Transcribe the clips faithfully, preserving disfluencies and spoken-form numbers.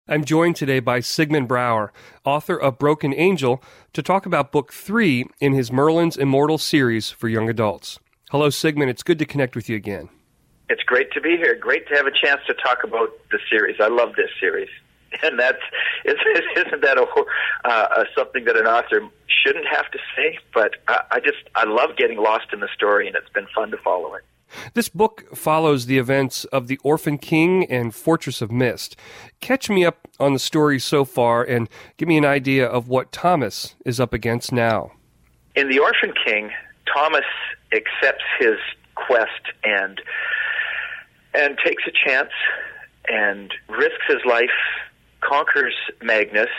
I'm joined today by Sigmund Brouwer, author of Broken Angel, to talk about book three in his Merlin's Immortal series for young adults. Hello, Sigmund. It's good to connect with you again. It's great to be here. Great to have a chance to talk about the series. I love this series. And that's, isn't that a, uh, something that an author shouldn't have to say? But I, I just, I love getting lost in the story, and it's been fun to follow it. This book follows the events of The Orphan King and Fortress of Mist. Catch me up on the story so far and give me an idea of what Thomas is up against now. In The Orphan King, Thomas accepts his quest and and takes a chance and risks his life, conquers Magnus,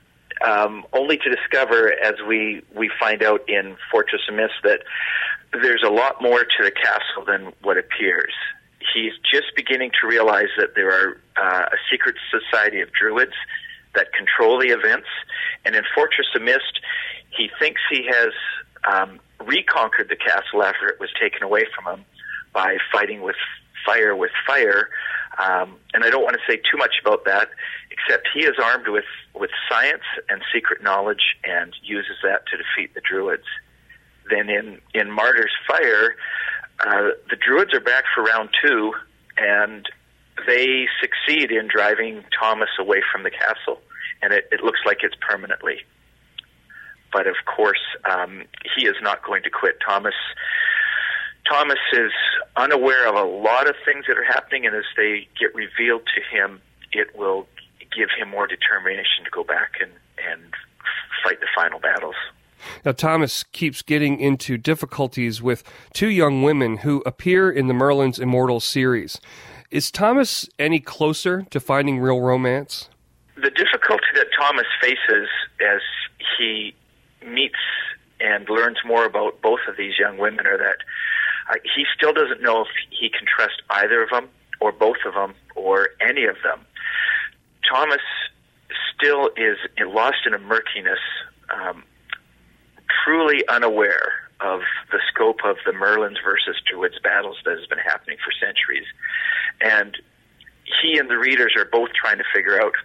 um, only to discover, as we, we find out in Fortress of Mist, that there's a lot more to the castle than what appears. He's just beginning to realize that there are uh, a secret society of druids that control the events. And in Fortress of Mist, he thinks he has um, reconquered the castle after it was taken away from him by fighting with fire with fire. Um, and I don't want to say too much about that, except he is armed with, with science and secret knowledge and uses that to defeat the druids. Then in, in Martyr's Fire, uh, the druids are back for round two, and they succeed in driving Thomas away from the castle, and it, it looks like it's permanently. But of course, um, he is not going to quit. Thomas Thomas is unaware of a lot of things that are happening, and as they get revealed to him, it will give him more determination to go back and, and fight the final battles. Now, Thomas keeps getting into difficulties with two young women who appear in the Merlin's Immortal series. Is Thomas any closer to finding real romance? The difficulty that Thomas faces as he meets and learns more about both of these young women are that uh, he still doesn't know if he can trust either of them or both of them or any of them. Thomas still is lost in a murkiness, um, truly unaware of the scope of the Merlins versus Druids battles that has been happening for centuries. And he and the readers are both trying to figure out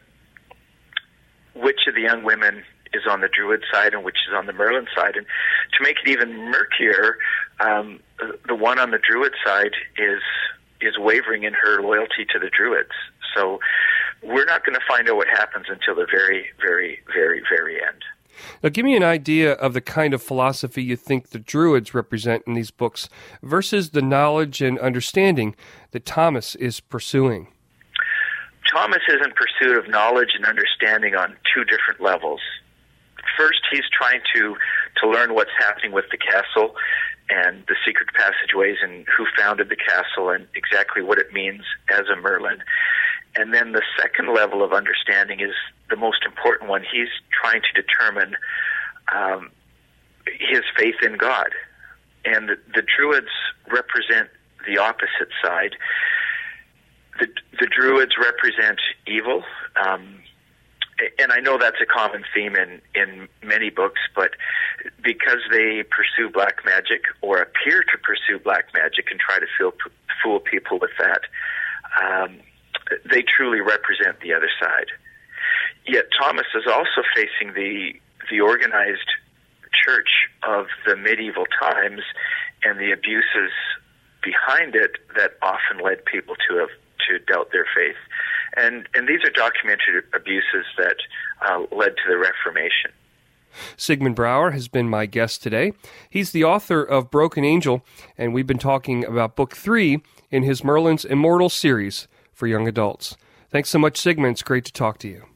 which of the young women is on the Druid side and which is on the Merlin side. And to make it even murkier, um, the one on the Druid side is is wavering in her loyalty to the Druids. So we're not going to find out what happens until the very, very, very, very end. Now, give me an idea of the kind of philosophy you think the Druids represent in these books versus the knowledge and understanding that Thomas is pursuing. Thomas is in pursuit of knowledge and understanding on two different levels. First, he's trying to, to learn what's happening with the castle and the secret passageways and who founded the castle and exactly what it means as a Merlin. And then the second level of understanding is the most important one. He's trying to determine um, his faith in God. And the, the Druids represent the opposite side. The, the Druids represent evil. Um, and I know that's a common theme in, in many books, but because they pursue black magic or appear to pursue black magic and try to fool, fool people with that, um, they truly represent the other side. Yet Thomas is also facing the the organized church of the medieval times and the abuses behind it that often led people to have to doubt their faith. And and these are documented abuses that uh, led to the Reformation. Sigmund Brouwer has been my guest today. He's the author of Broken Angel, and we've been talking about book three in his Merlin's Immortal series for young adults. Thanks so much, Sigmund. It's great to talk to you.